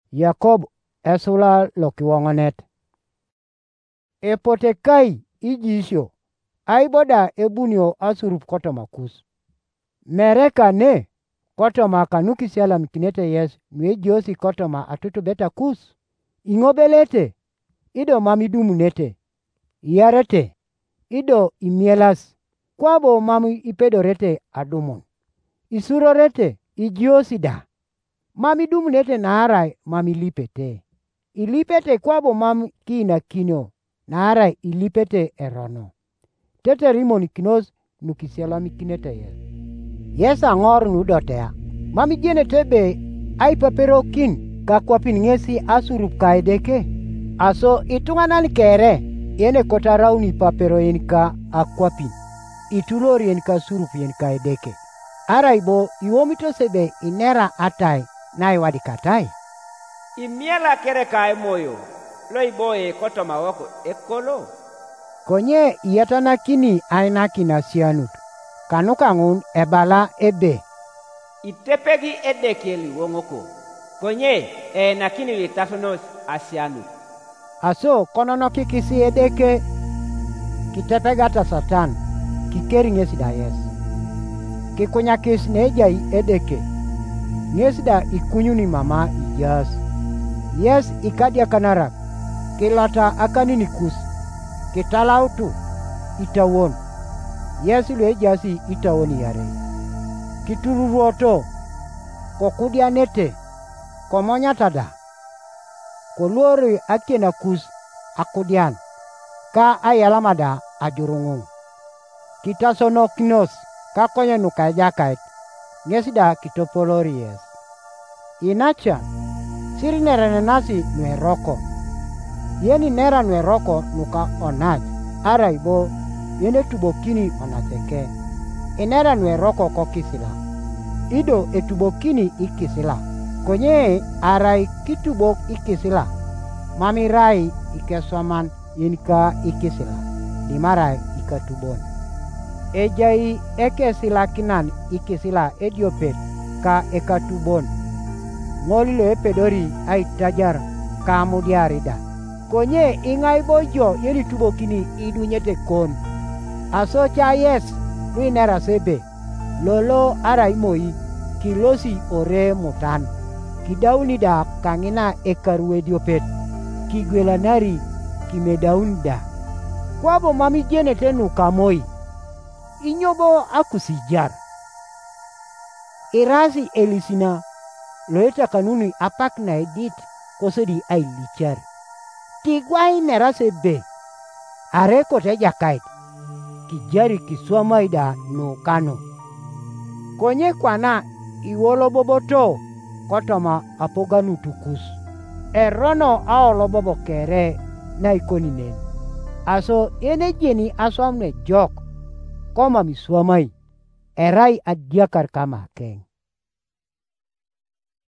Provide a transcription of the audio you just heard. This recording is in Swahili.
Yakob esula lokiwongonet. Epotekai ijisho. Aiboda ebunio asurup kotomakus. Mereka ne kotoma kanuki sialam kinete yes nwe josi kotoma atutu beta kus. Ingobelete. Ido mamidumunete. Yarete. Ido imielas. Kwabo mami ipedorete adumon. Isurorete ijiosida. Mami dumunete naarai mami lipete. Ilipete kwabo mami kina kino. Naarai ilipete erono. Tete rimoni kinos nukisialami kinete yes. Yes angor nudotea. Mami jene tebe ai paperokin kakwapin ngesi asurup kaideke. Aso itunganan kere yene kotarauni papero yenka akwapin. Itulori yenka surup yenka edeke. Araibo iwomito sebe inera atai na iwadi katai. Imiela kere kai moyo. Lo iboye kotoma wako ekolo. Konye iyatana kini aina kina sianut. Kanukangun ebala ebe. Itepegi edekeli wongoko. Konye nakini litasonos asianut. Aso konono kikisi edeke. Kitepegata satan. Kikeri ngesida yes. Kikunyakis nejai edeke. Ngesida ikunyuni mama ijas. Yes ikadia kanarak. Kilata akanini kus. Kitalautu itawon. Yes ilu ejasi itawoni yare. Kitururuoto. Kokudia nete. Komonya tada. Kolori akena kus akudian. Ka ayalamada ajurungung. Kitasono kinos. Kakonya nukajakait. Ngesida kitopolori yes. Inacha. Siri nere nasi nueroko. Yeni nera nueroko nuka onaj. Araibo. Yene tubokini onateke. Inera nueroko kokisila. Ido etubokini ikisila. Konye arai kitubok ikisila. Mamirai ikesoman yenka ikisila. Dimarai ikatubon. Ejai ekesila kinan ikisila ediopet ka ekatubon. Ngolilo epedori ay tajar kamudiarida. Konye ingai bojo yeni tubokini idunyete kon. Asocha yes luinera sebe. Lolo araimoi kilosi ore mutan. Kidaunida kangina ekarwe diopet. Kigwelanari kimedaunda. Kwabo mami jene tenu kamoi. Inyobo akusijar. Irasi elisina. Loeta kanuni apak na edit kosedi ay lichar. Tigwai nerase be. Areko teja kait. Kijari kiswamaida no kano. Konye kwana iwolo boboto kotoma apoganu tukus. Erono aolo bobo kere na ikoninen. Aso ene jeni aswamne jok. Koma miswamai. Erai adiakar kama keng.